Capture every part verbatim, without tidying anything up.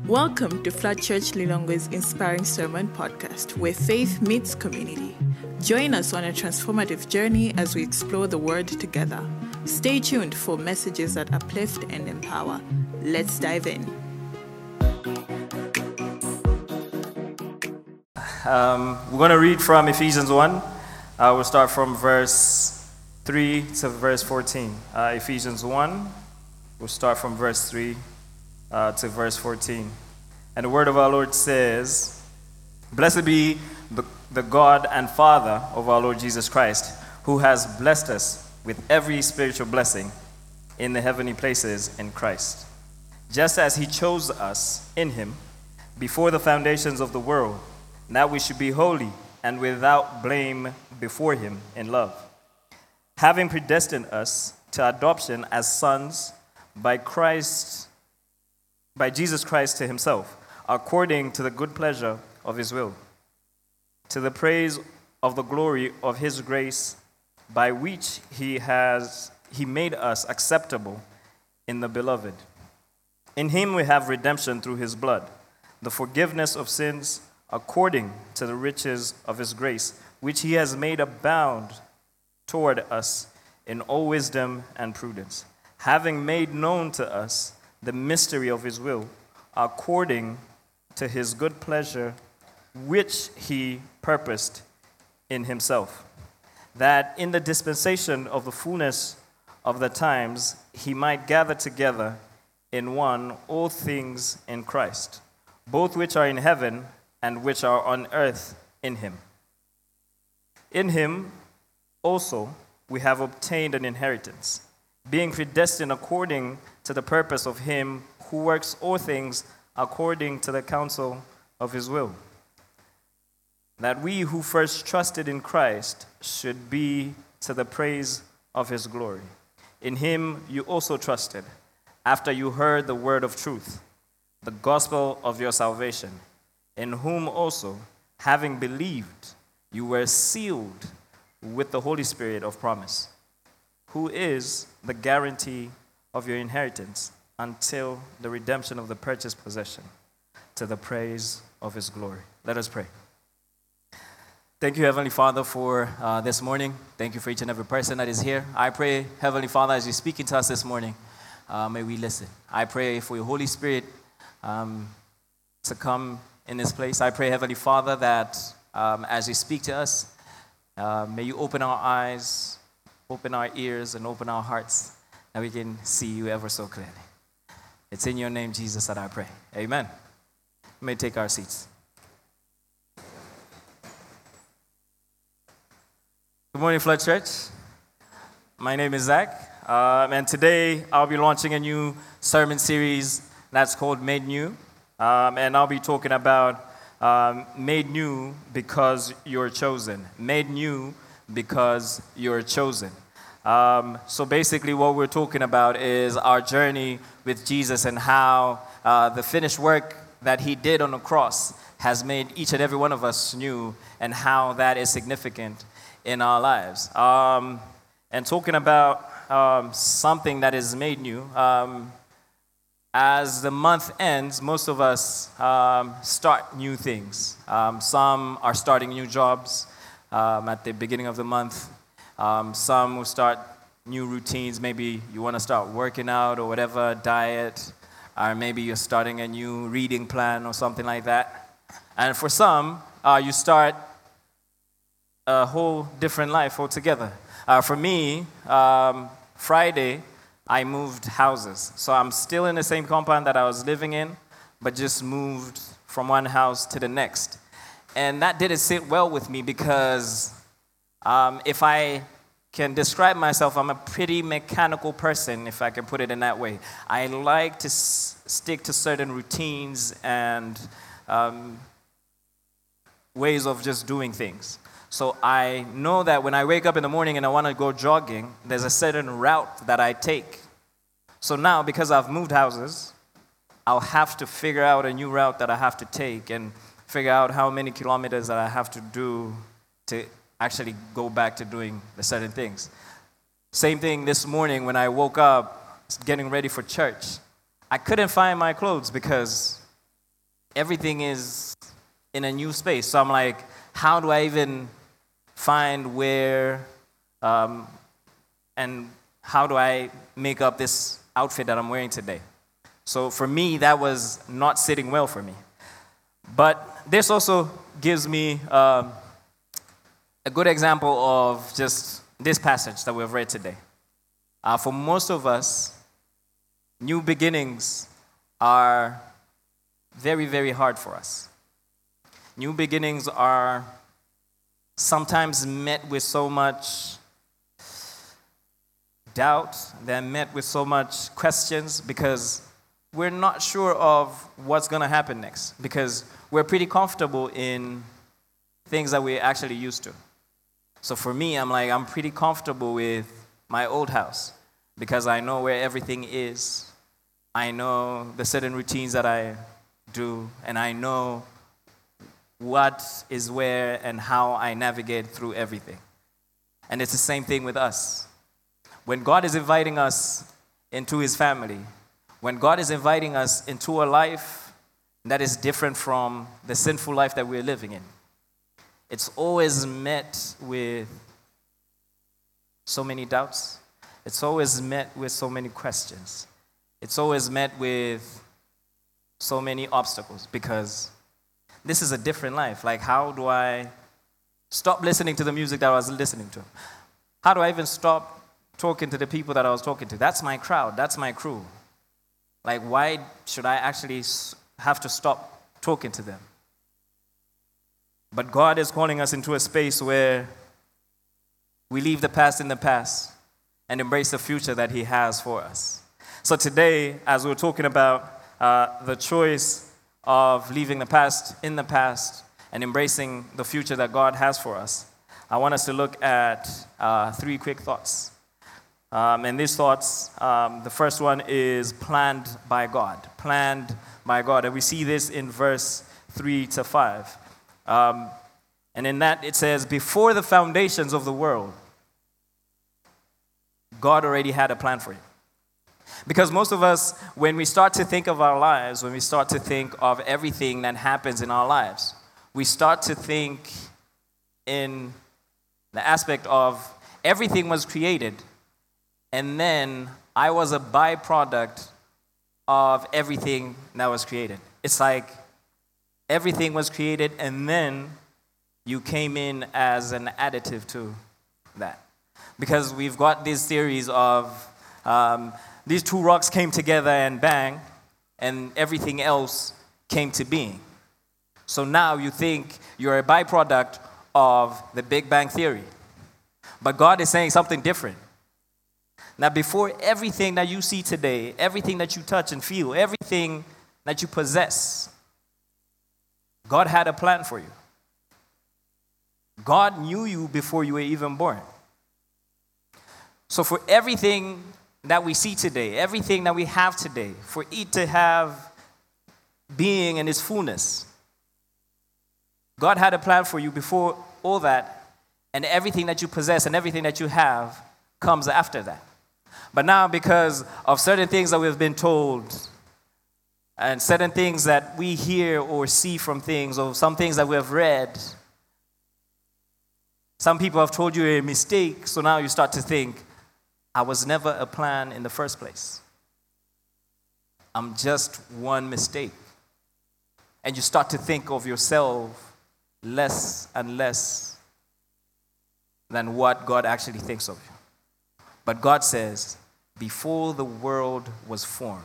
Welcome to Flood Church Lilongwe's Inspiring Sermon Podcast, where faith meets community. Join us on a transformative journey as we explore the Word together. Stay tuned for messages that uplift and empower. Let's dive in. Um, we're going to read from Ephesians one. Uh, we'll start from verse three to verse fourteen. Uh, Ephesians one, we'll start from verse three uh, to verse fourteen. And the word of our Lord says, "Blessed be the, the God and Father of our Lord Jesus Christ, who has blessed us with every spiritual blessing in the heavenly places in Christ, just as he chose us in him before the foundations of the world, that we should be holy and without blame before him in love, having predestined us to adoption as sons by Christ, by Jesus Christ to himself, according to the good pleasure of his will, to the praise of the glory of his grace, by which he has he made us acceptable in the beloved. In him we have redemption through his blood, the forgiveness of sins, according to the riches of his grace, which he has made abound toward us in all wisdom and prudence, having made known to us the mystery of his will, according to his good pleasure, which he purposed in himself, that in the dispensation of the fullness of the times he might gather together in one all things in Christ, both which are in heaven and which are on earth in him. In him also we have obtained an inheritance, being predestined according to the purpose of him who works all things according to the counsel of his will, that we who first trusted in Christ should be to the praise of his glory. In him you also trusted, after you heard the word of truth, the gospel of your salvation, in whom also, having believed, you were sealed with the Holy Spirit of promise, who is the guarantee of your inheritance until the redemption of the purchased possession, to the praise of his glory." Let us pray. Thank you, Heavenly Father, for uh, this morning. Thank you for each and every person that is here. I pray, Heavenly Father, as you're speaking to us this morning, uh, may we listen. I pray for your Holy Spirit um, to come in this place. I pray, Heavenly Father, that um, as you speak to us, uh, may you open our eyes, open our ears, and open our hearts, that we can see you ever so clearly. It's in your name, Jesus, that I pray. Amen. We may take our seats. Good morning, Flood Church. My name is Zach, um, and today I'll be launching a new sermon series that's called Made New. Um, and I'll be talking about um, made new because you're chosen. Made new because you're chosen. Um, so basically what we're talking about is our journey with Jesus and how uh, the finished work that he did on the cross has made each and every one of us new, and how that is significant in our lives. Um, and talking about um, something that is made new, um, as the month ends, most of us um, start new things. Um, some are starting new jobs um, at the beginning of the month. Um, some will start new routines. Maybe you want to start working out or whatever, diet, or maybe you're starting a new reading plan or something like that. And for some, uh, you start a whole different life altogether. Uh, for me, um, Friday, I moved houses. So I'm still in the same compound that I was living in, but just moved from one house to the next. And that didn't sit well with me because um, if I can describe myself, I'm a pretty mechanical person, if I can put it in that way. I like to s- stick to certain routines and um, ways of just doing things. So I know that when I wake up in the morning and I want to go jogging, there's a certain route that I take. So now, because I've moved houses, I'll have to figure out a new route that I have to take and figure out how many kilometers that I have to do to actually go back to doing the certain things. Same thing this morning when I woke up, getting ready for church. I couldn't find my clothes because everything is in a new space. So I'm like, how do I even find where um, and how do I make up this outfit that I'm wearing today? So for me, that was not sitting well for me. But this also gives me um, a good example of just this passage that we've read today. Uh, for most of us, new beginnings are very, very hard for us. New beginnings are sometimes met with so much doubt, they're met with so much questions because we're not sure of what's going to happen next, because we're pretty comfortable in things that we're actually used to. So for me, I'm like, I'm pretty comfortable with my old house because I know where everything is. I know the certain routines that I do, and I know what is where and how I navigate through everything. And it's the same thing with us. When God is inviting us into his family, when God is inviting us into a life that is different from the sinful life that we're living in, it's always met with so many doubts. It's always met with so many questions. It's always met with so many obstacles because this is a different life. Like, how do I stop listening to the music that I was listening to? How do I even stop talking to the people that I was talking to? That's my crowd. That's my crew. Like, why should I actually have to stop talking to them? But God is calling us into a space where we leave the past in the past and embrace the future that he has for us. So today, as we're talking about uh, the choice of leaving the past in the past and embracing the future that God has for us, I want us to look at uh, three quick thoughts. Um, and these thoughts, um, the first one is planned by God. Planned by God. And we see this in verse three to five. Um, and in that it says, before the foundations of the world, God already had a plan for you. Because most of us, when we start to think of our lives, when we start to think of everything that happens in our lives, we start to think in the aspect of everything was created, and then I was a byproduct of everything that was created. It's like everything was created, and then you came in as an additive to that. Because we've got this series of um, these two rocks came together and bang, and everything else came to being. So now you think you're a byproduct of the Big Bang Theory. But God is saying something different. Now, before everything that you see today, everything that you touch and feel, everything that you possess, God had a plan for you. God knew you before you were even born. So for everything that we see today, everything that we have today, for it to have being in its fullness, God had a plan for you before all that, and everything that you possess and everything that you have comes after that. But now, because of certain things that we've been told, and certain things that we hear or see from things, or some things that we have read, some people have told you a mistake, so now you start to think, I was never a plan in the first place. I'm just one mistake. And you start to think of yourself less and less than what God actually thinks of you. But God says, before the world was formed,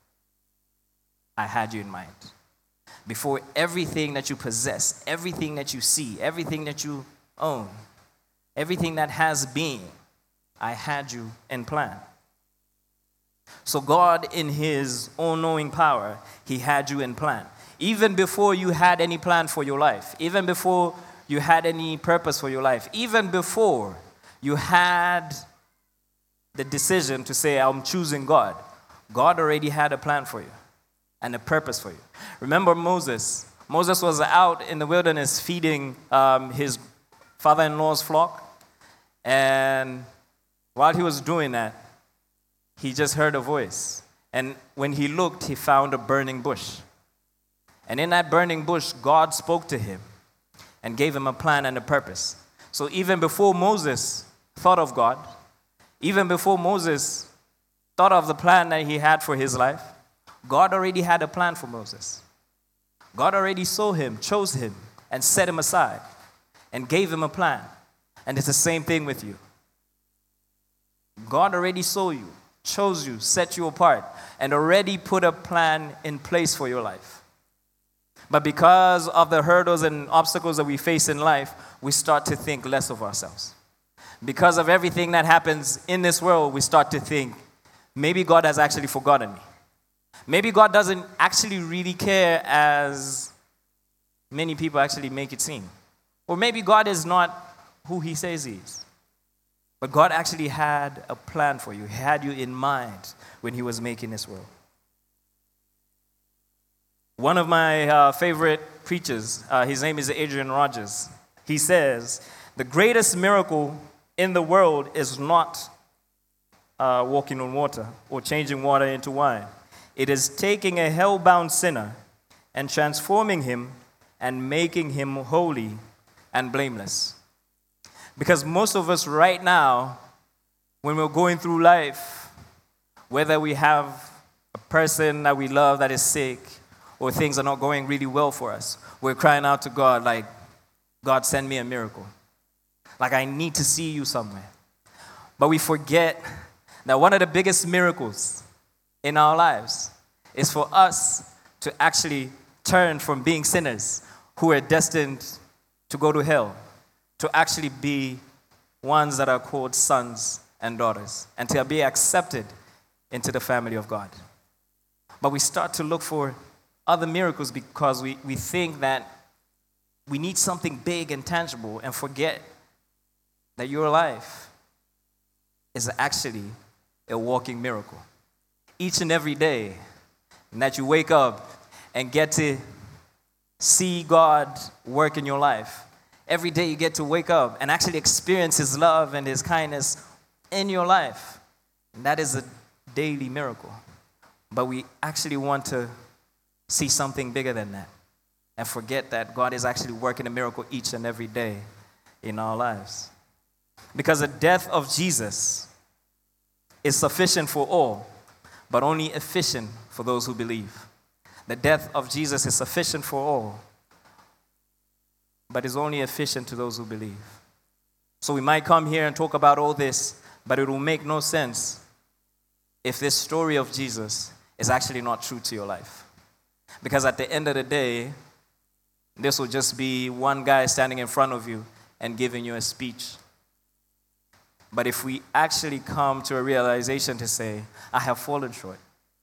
I had you in mind. Before everything that you possess, everything that you see, everything that you own, everything that has being, I had you in plan. So God, in his all-knowing power, he had you in plan. Even before you had any plan for your life, even before you had any purpose for your life, even before you had the decision to say, I'm choosing God, God already had a plan for you and a purpose for you. Remember Moses. Moses was out in the wilderness feeding um, his father-in-law's flock, and while he was doing that, he just heard a voice. And when he looked, he found a burning bush. And in that burning bush, God spoke to him and gave him a plan and a purpose. So even before Moses thought of God, even before Moses thought of the plan that he had for his life, God already had a plan for Moses. God already saw him, chose him, and set him aside, and gave him a plan. And it's the same thing with you. God already saw you, chose you, set you apart, and already put a plan in place for your life. But because of the hurdles and obstacles that we face in life, we start to think less of ourselves. Because of everything that happens in this world, we start to think, maybe God has actually forgotten me. Maybe God doesn't actually really care as many people actually make it seem. Or maybe God is not who he says he is. But God actually had a plan for you. He had you in mind when he was making this world. One of my uh, favorite preachers, uh, his name is Adrian Rogers. He says, the greatest miracle in the world is not uh, walking on water or changing water into wine. It is taking a hell-bound sinner and transforming him and making him holy and blameless. Because most of us right now, when we're going through life, whether we have a person that we love that is sick or things are not going really well for us, we're crying out to God like, God, send me a miracle. Like, I need to see you somewhere. But we forget that one of the biggest miracles in our lives is for us to actually turn from being sinners who are destined to go to hell to actually be ones that are called sons and daughters and to be accepted into the family of God. But we start to look for other miracles because we, we think that we need something big and tangible and forget that your life is actually a walking miracle. Each and every day that you wake up and get to see God work in your life, every day you get to wake up and actually experience his love and his kindness in your life. And that is a daily miracle. But we actually want to see something bigger than that and forget that God is actually working a miracle each and every day in our lives. Because the death of Jesus is sufficient for all, but only efficient for those who believe. The death of Jesus is sufficient for all, but is only efficient to those who believe. So we might come here and talk about all this, but it will make no sense if this story of Jesus is actually not true to your life. Because at the end of the day, this will just be one guy standing in front of you and giving you a speech. But if we actually come to a realization to say, I have fallen short.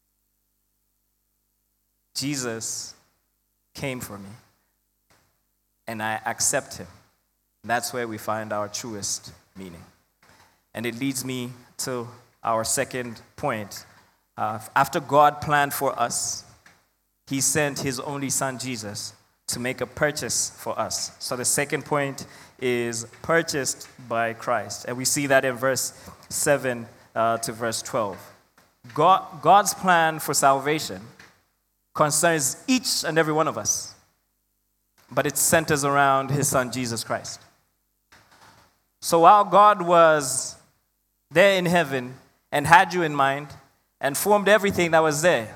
Jesus came for me. And I accept him. That's where we find our truest meaning. And it leads me to our second point. Uh, after God planned for us, he sent his only son, Jesus, to make a purchase for us. So the second point is purchased by Christ. And we see that in verse seven uh, to verse twelve. God, God's plan for salvation concerns each and every one of us, but it centers around his son, Jesus Christ. So while God was there in heaven and had you in mind and formed everything that was there,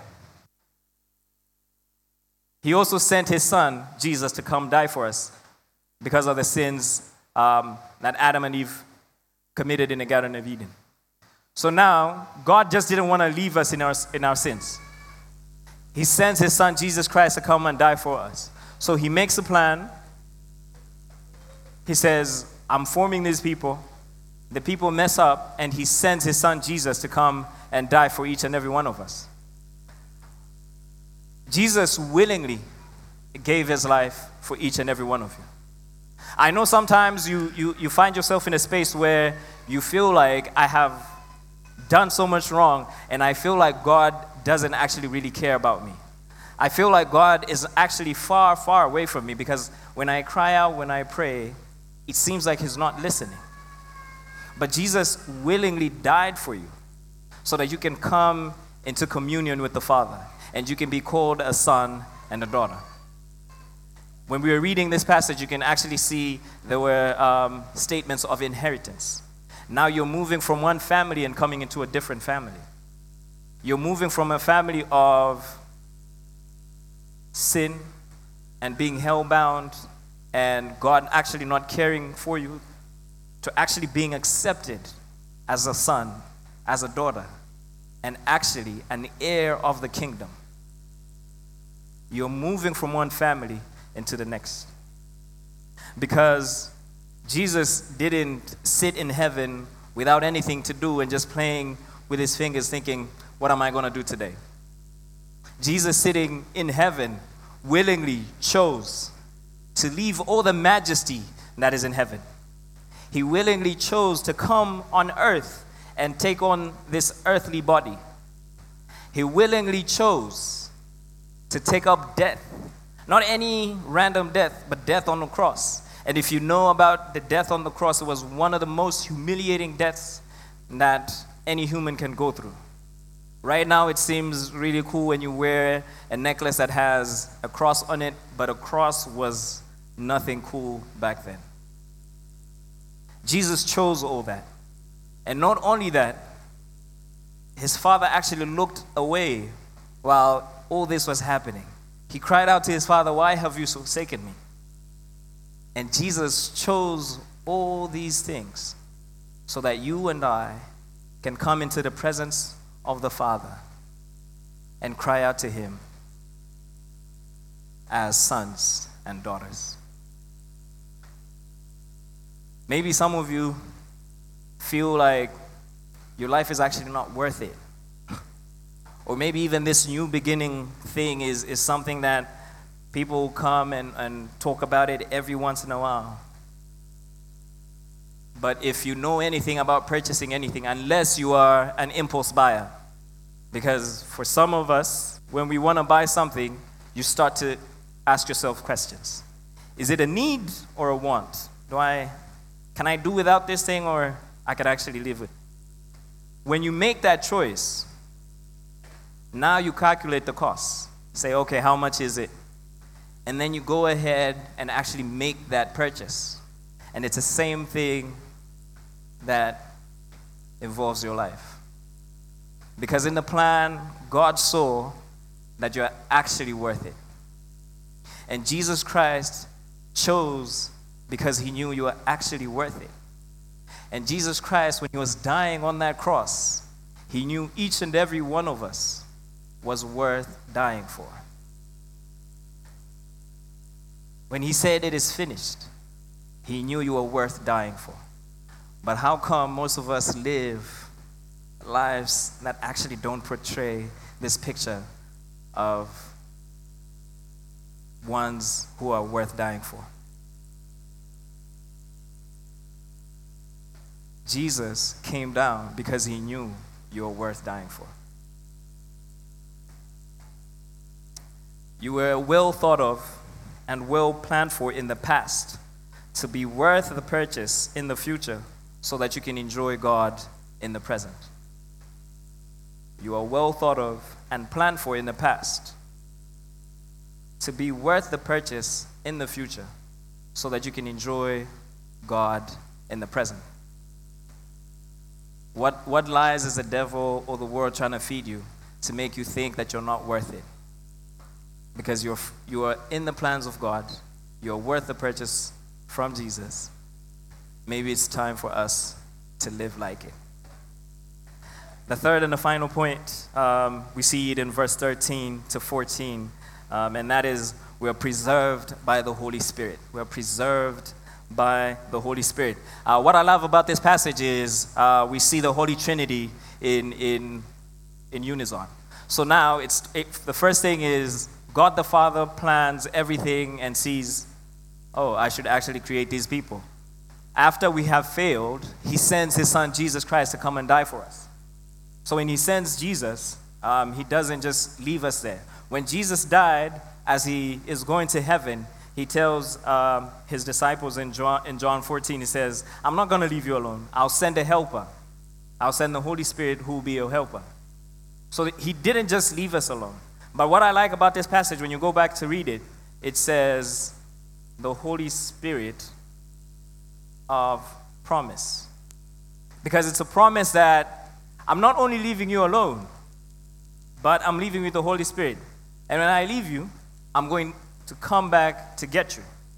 he also sent his son, Jesus, to come die for us because of the sins um, that Adam and Eve committed in the Garden of Eden. So now, God just didn't want to leave us in our, in our sins. He sends his son, Jesus Christ, to come and die for us. So he makes a plan. He says, I'm forming these people. The people mess up, and he sends his son, Jesus, to come and die for each and every one of us. Jesus willingly gave his life for each and every one of you. I know sometimes you, you, you find yourself in a space where you feel like I have done so much wrong, and I feel like God doesn't actually really care about me. I feel like God is actually far, far away from me because when I cry out, when I pray, it seems like he's not listening. But Jesus willingly died for you so that you can come into communion with the Father and you can be called a son and a daughter. When we were reading this passage, you can actually see there were um, statements of inheritance. Now you're moving from one family and coming into a different family. You're moving from a family of sin and being hell-bound and God actually not caring for you to actually being accepted as a son, as a daughter, and actually an heir of the kingdom. You're moving from one family into the next. Because Jesus didn't sit in heaven without anything to do and just playing with his fingers thinking, what am I going to do today? Jesus sitting in heaven willingly chose to leave all the majesty that is in heaven. He willingly chose to come on earth and take on this earthly body. He willingly chose to take up death. Not any random death, but death on the cross. And if you know about the death on the cross, it was one of the most humiliating deaths that any human can go through. Right now, it seems really cool when you wear a necklace that has a cross on it, but a cross was nothing cool back then. Jesus chose all that. And not only that, his father actually looked away while all this was happening. He cried out to his father, why have you forsaken me? And Jesus chose all these things so that you and I can come into the presence of the Father and cry out to him as sons and daughters. Maybe some of you feel like your life is actually not worth it. Or maybe even this new beginning thing is, is something that people come and, and talk about it every once in a while. But if you know anything about purchasing anything, unless you are an impulse buyer, because for some of us, when we want to buy something, you start to ask yourself questions. Is it a need or a want? Do I, can I do without this thing, or I could actually live with it? When you make that choice, now you calculate the cost. Say, okay, how much is it? And then you go ahead and actually make that purchase. And it's the same thing that involves your life. Because in the plan, God saw that you're actually worth it. And Jesus Christ chose because he knew you were actually worth it. And Jesus Christ, when he was dying on that cross, he knew each and every one of us was worth dying for. When he said it is finished, he knew you were worth dying for. But how come most of us live lives that actually don't portray this picture of ones who are worth dying for? Jesus came down because he knew you were worth dying for. You were well thought of and well planned for in the past to be worth the purchase in the future so that you can enjoy God in the present. You are well thought of and planned for in the past to be worth the purchase in the future so that you can enjoy God in the present. What, what lies is the devil or the world trying to feed you to make you think that you're not worth it? Because you're, you are in the plans of God. You're worth the purchase from Jesus. Maybe it's time for us to live like it. The third and the final point, um, we see it in verse thirteen to fourteen, um, and that is we are preserved by the Holy Spirit. We are preserved by the Holy Spirit. Uh, what I love about this passage is uh, we see the Holy Trinity in in in unison. So now it's it, the first thing is God the Father plans everything and sees, oh, I should actually create these people. After we have failed, he sends his son Jesus Christ to come and die for us. So when he sends Jesus, um, he doesn't just leave us there. When Jesus died, as he is going to heaven, he tells um, his disciples in John, in John fourteen, he says, I'm not going to leave you alone. I'll send a helper. I'll send the Holy Spirit who will be your helper. So he didn't just leave us alone. But what I like about this passage, when you go back to read it, it says, the Holy Spirit of promise. Because it's a promise that I'm not only leaving you alone, but I'm leaving you with the Holy Spirit. And when I leave you, I'm going to come back to get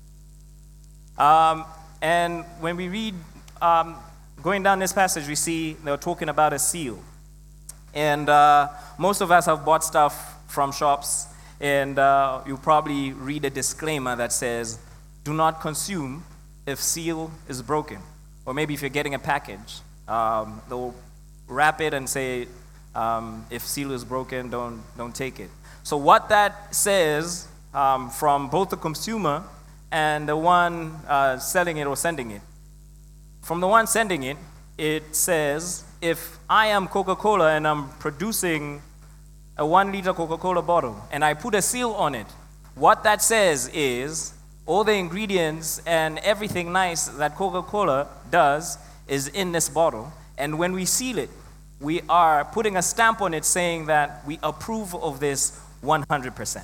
you. Um, and when we read, um, going down this passage, we see they're talking about a seal. And uh, most of us have bought stuff from shops, and uh, you probably read a disclaimer that says, do not consume if seal is broken. Or maybe if you're getting a package, um, they'll wrap it and say, um, if seal is broken, don't, don't take it. So what that says um, from both the consumer and the one uh, selling it or sending it, from the one sending it, it says, if I am Coca-Cola and I'm producing a one-liter Coca-Cola bottle and I put a seal on it, what that says is all the ingredients and everything nice that Coca-Cola does is in this bottle. And when we seal it, we are putting a stamp on it saying that we approve of this one hundred percent.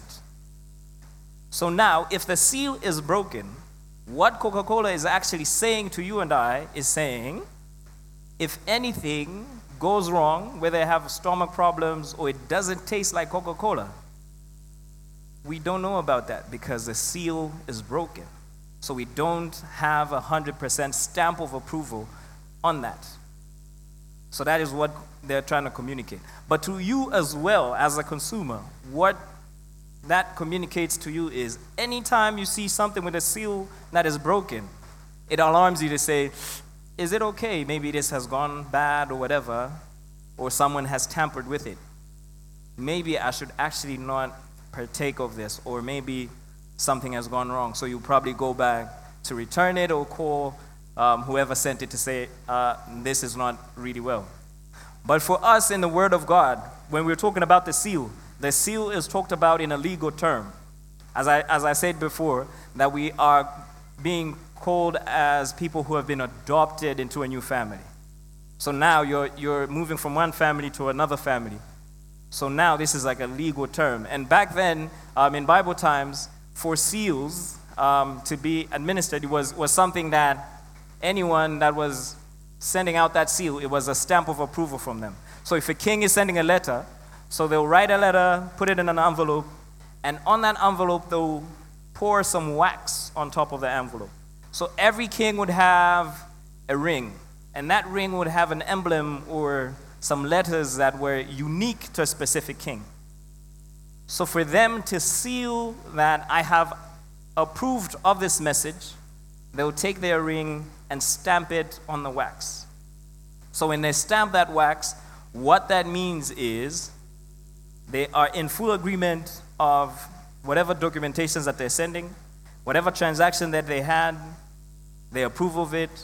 So now, if the seal is broken, what Coca-Cola is actually saying to you and I is saying, if anything goes wrong, whether they have stomach problems or it doesn't taste like Coca-Cola, we don't know about that because the seal is broken. So we don't have a one hundred percent stamp of approval on that. So that is what they're trying to communicate. But to you as well, as a consumer, what that communicates to you is anytime you see something with a seal that is broken, it alarms you to say, is it okay? Maybe this has gone bad or whatever, or someone has tampered with it. Maybe I should actually not partake of this, or maybe something has gone wrong. So you probably go back to return it or call um, whoever sent it to say, uh, this is not really well. But for us in the Word of God, when we're talking about the seal, the seal is talked about in a legal term. As I, as I said before, that we are being called as people who have been adopted into a new family. So now you're, you're moving from one family to another family. So now this is like a legal term. And back then, um, in Bible times, for seals um, to be administered was, was something that anyone that was sending out that seal, it was a stamp of approval from them. So if a king is sending a letter, so they'll write a letter, put it in an envelope, and on that envelope, they'll pour some wax on top of the envelope. So every king would have a ring, and that ring would have an emblem or some letters that were unique to a specific king. So for them to seal that I have approved of this message, they'll take their ring and stamp it on the wax. So when they stamp that wax, what that means is they are in full agreement of whatever documentations that they're sending, whatever transaction that they had, they approve of it.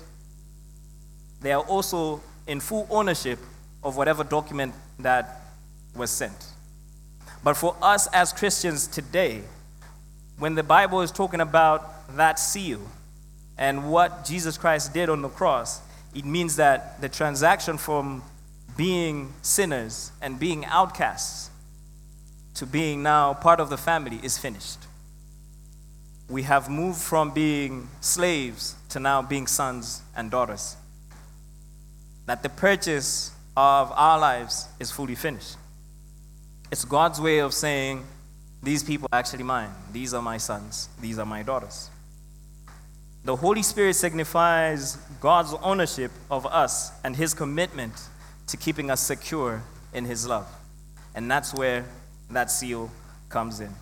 They are also in full ownership of whatever document that was sent. But for us as Christians today, when the Bible is talking about that seal and what Jesus Christ did on the cross, it means that the transaction from being sinners and being outcasts to being now part of the family is finished. We have moved from being slaves to now being sons and daughters. That the purchase of our lives is fully finished. It's God's way of saying, these people are actually mine. These are my sons. These are my daughters. The Holy Spirit signifies God's ownership of us and His commitment to keeping us secure in His love. And that's where that seal comes in.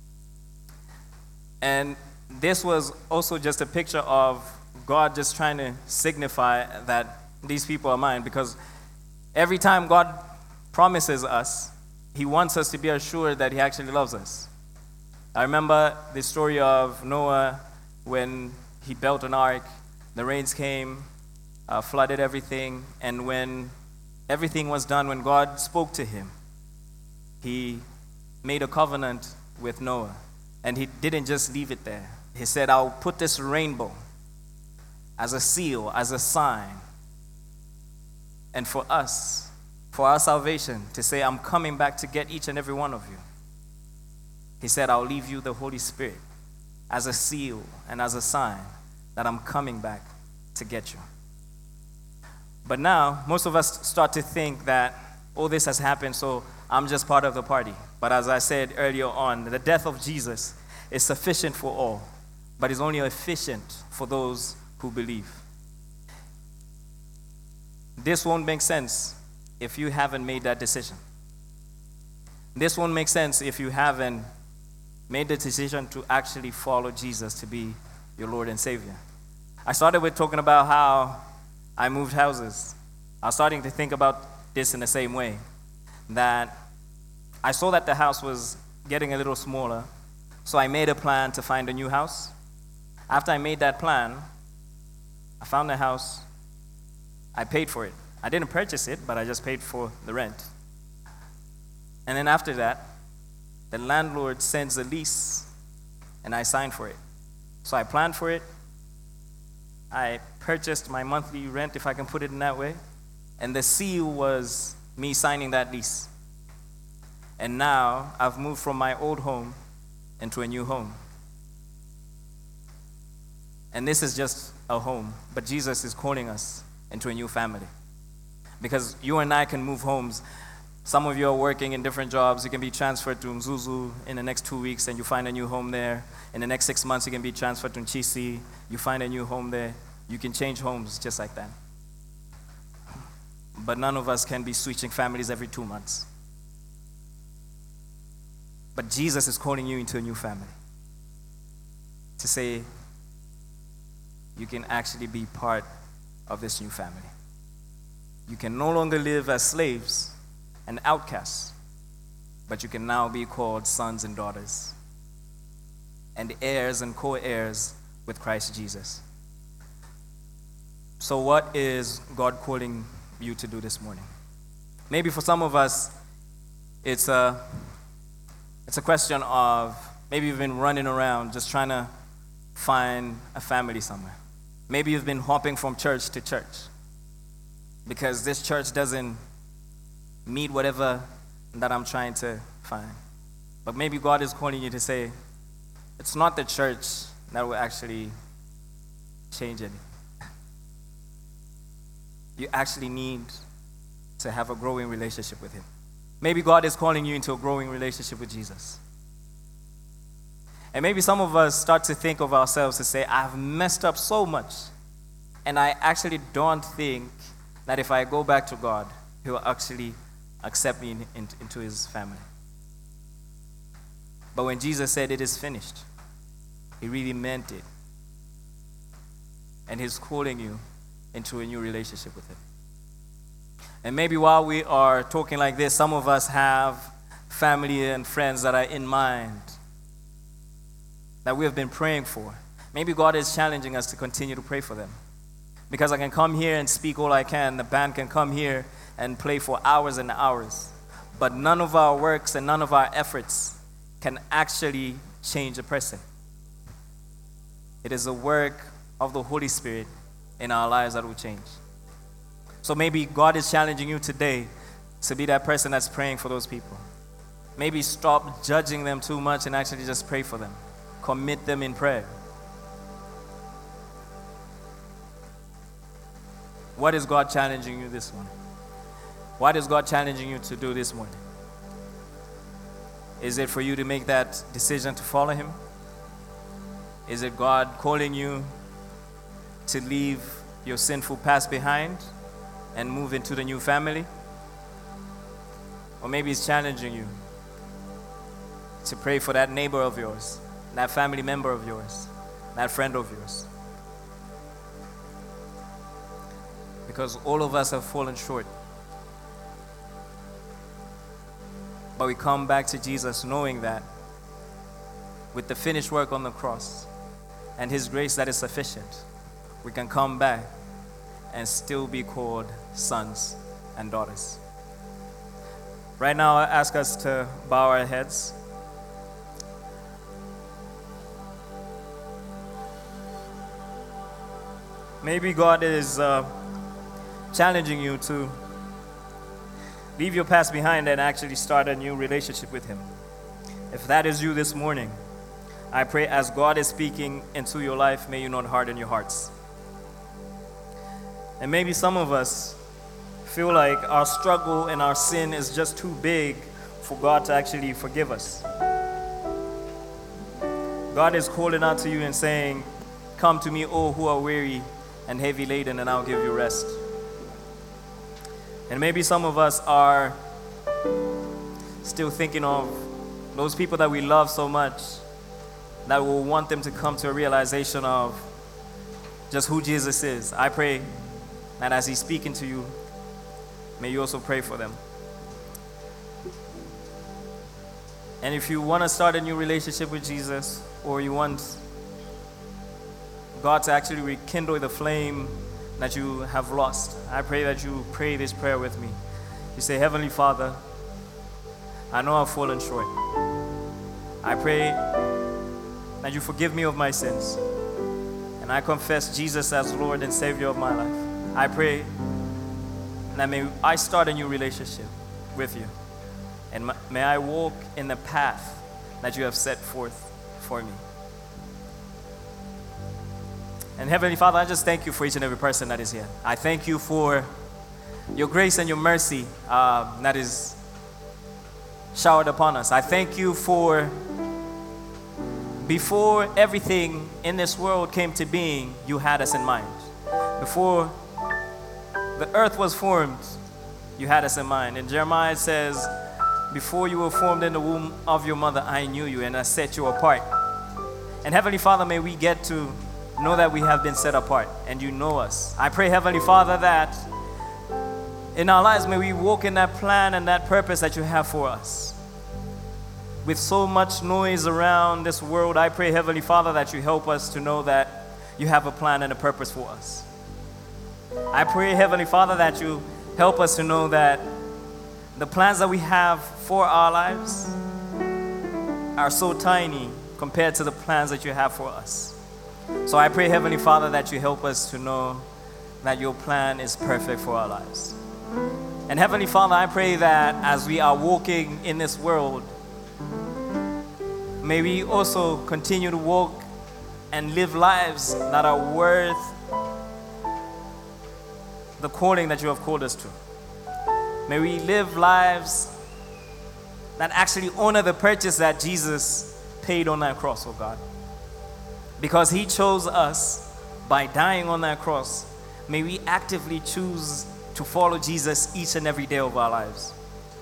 And this was also just a picture of God just trying to signify that these people are mine, because every time God promises us, He wants us to be assured that He actually loves us. I remember the story of Noah when he built an ark. The rains came, uh, flooded everything, and when everything was done, when God spoke to him, He made a covenant with Noah. And He didn't just leave it there. He said, I'll put this rainbow as a seal, as a sign. And for us, for our salvation, to say, I'm coming back to get each and every one of you. He said, I'll leave you the Holy Spirit. as a seal and as a sign that I'm coming back to get you. But now, most of us start to think that all this has happened, so I'm just part of the party. But as I said earlier on, the death of Jesus is sufficient for all, but is only efficient for those who believe. This won't make sense if you haven't made that decision. This won't make sense if you haven't made the decision to actually follow Jesus to be your Lord and Savior. I started with talking about how I moved houses. I was starting to think about this in the same way, that I saw that the house was getting a little smaller, so I made a plan to find a new house. After I made that plan, I found a house. I paid for it. I didn't purchase it, but I just paid for the rent. And then after that, the landlord sends a lease, and I signed for it. So I planned for it. I purchased my monthly rent, if I can put it in that way. And the seal was me signing that lease. And now I've moved from my old home into a new home. And this is just a home, but Jesus is calling us into a new family. Because you and I can move homes. Some of you are working in different jobs. You can be transferred to Mzuzu in the next two weeks and you find a new home there. In the next six months, you can be transferred to Nchisi. You find a new home there. You can change homes just like that. But none of us can be switching families every two months. But Jesus is calling you into a new family. To say, you can actually be part of this new family. You can no longer live as slaves and outcasts, but you can now be called sons and daughters, and heirs and co-heirs with Christ Jesus. So what is God calling you to do this morning? Maybe for some of us, it's a, it's a question of maybe you've been running around just trying to find a family somewhere. Maybe you've been hopping from church to church because this church doesn't meet whatever that I'm trying to find. But maybe God is calling you to say, it's not the church that will actually change it. You actually need to have a growing relationship with Him. Maybe God is calling you into a growing relationship with Jesus. And maybe some of us start to think of ourselves to say, I've messed up so much, and I actually don't think that if I go back to God, He will actually accept me in, in, into His family. But when Jesus said it is finished, He really meant it. And He's calling you into a new relationship with Him. And maybe while we are talking like this, some of us have family and friends that are in mind that we have been praying for. Maybe God is challenging us to continue to pray for them. Because I can come here and speak all I can. The band can come here and play for hours and hours. But none of our works and none of our efforts can actually change a person. It is the work of the Holy Spirit in our lives that will change. So maybe God is challenging you today to be that person that's praying for those people. Maybe stop judging them too much and actually just pray for them. Commit them in prayer. What is God challenging you this morning? What is God challenging you to do this morning? Is it for you to make that decision to follow Him? Is it God calling you to leave your sinful past behind and move into the new family? Or maybe He's challenging you to pray for that neighbor of yours, that family member of yours, that friend of yours. Because all of us have fallen short. But we come back to Jesus knowing that with the finished work on the cross and His grace that is sufficient, we can come back and still be called sons and daughters. Right now, I ask us to bow our heads. Maybe God is uh, challenging you to leave your past behind and actually start a new relationship with Him. If that is you this morning, I pray as God is speaking into your life, may you not harden your hearts. And maybe some of us feel like our struggle and our sin is just too big for God to actually forgive us. God is calling out to you and saying, come to me, all who are weary and heavy laden, and I'll give you rest. And maybe some of us are still thinking of those people that we love so much that will want them to come to a realization of just who Jesus is. I pray that as He's speaking to you, may you also pray for them. And if you want to start a new relationship with Jesus, or you want God to actually rekindle the flame that you have lost, I pray that you pray this prayer with me. You say, Heavenly Father, I know I've fallen short. I pray that you forgive me of my sins. And I confess Jesus as Lord and Savior of my life. I pray that may I start a new relationship with you. And may I walk in the path that you have set forth for me. And Heavenly Father, I just thank you for each and every person that is here. I thank you for your grace and your mercy uh, that is showered upon us. I thank you for before everything in this world came to being, you had us in mind. Before the earth was formed, you had us in mind. And Jeremiah says, before you were formed in the womb of your mother, I knew you and I set you apart. And Heavenly Father, may we get to know that we have been set apart and you know us. I pray, Heavenly Father, that in our lives, may we walk in that plan and that purpose that you have for us. With so much noise around this world, I pray, Heavenly Father, that you help us to know that you have a plan and a purpose for us. I pray, Heavenly Father, that you help us to know that the plans that we have for our lives are so tiny compared to the plans that you have for us. So I pray, Heavenly Father, that you help us to know that your plan is perfect for our lives. And Heavenly Father, I pray that as we are walking in this world, may we also continue to walk and live lives that are worth the calling that you have called us to. May we live lives that actually honor the purchase that Jesus paid on that cross, oh God. Because He chose us by dying on that cross, may we actively choose to follow Jesus each and every day of our lives.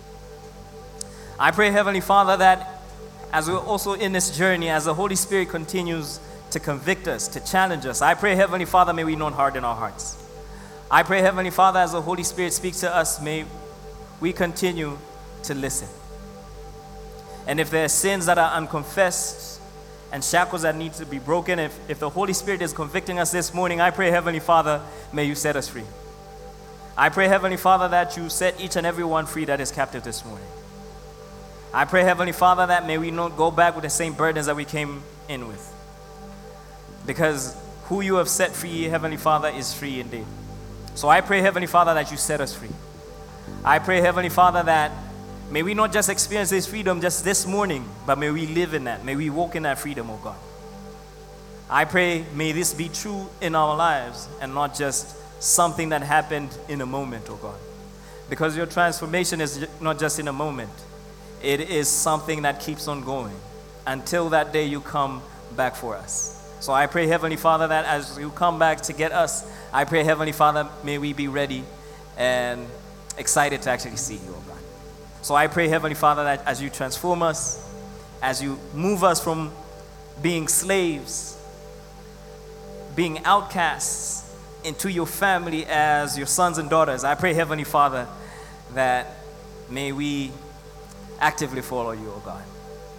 I pray, Heavenly Father, that as we're also in this journey, as the Holy Spirit continues to convict us, to challenge us, I pray, Heavenly Father, may we not harden our hearts. I pray, Heavenly Father, as the Holy Spirit speaks to us, may we continue to listen. And if there are sins that are unconfessed and shackles that need to be broken, if, if the Holy Spirit is convicting us this morning, I pray, Heavenly Father, may you set us free. I pray, Heavenly Father, that you set each and every one free that is captive this morning. I pray, Heavenly Father, that may we not go back with the same burdens that we came in with. Because who you have set free, Heavenly Father, is free indeed. So I pray, Heavenly Father, that you set us free. I pray, Heavenly Father, that may we not just experience this freedom just this morning, but may we live in that. May we walk in that freedom, oh God. I pray, may this be true in our lives and not just something that happened in a moment, oh God. Because your transformation is not just in a moment. It is something that keeps on going until that day you come back for us. So I pray, Heavenly Father, that as you come back to get us, I pray, Heavenly Father, may we be ready and excited to actually see you, oh God. So I pray, Heavenly Father, that as you transform us, as you move us from being slaves, being outcasts, into your family as your sons and daughters, I pray, Heavenly Father, that may we actively follow you, oh God.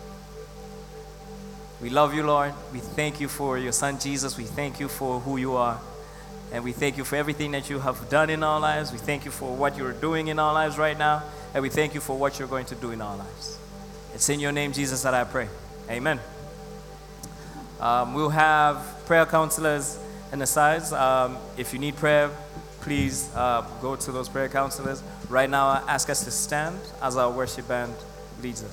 We love you, Lord. We thank you for your Son, Jesus. We thank you for who you are. And we thank you for everything that you have done in our lives. We thank you for what you're doing in our lives right now. And we thank you for what you're going to do in our lives. It's in your name, Jesus, that I pray. Amen. Um, we'll have prayer counselors on the sides. Um, if you need prayer, please uh, go to those prayer counselors. Right now, I ask us to stand as our worship band leads us.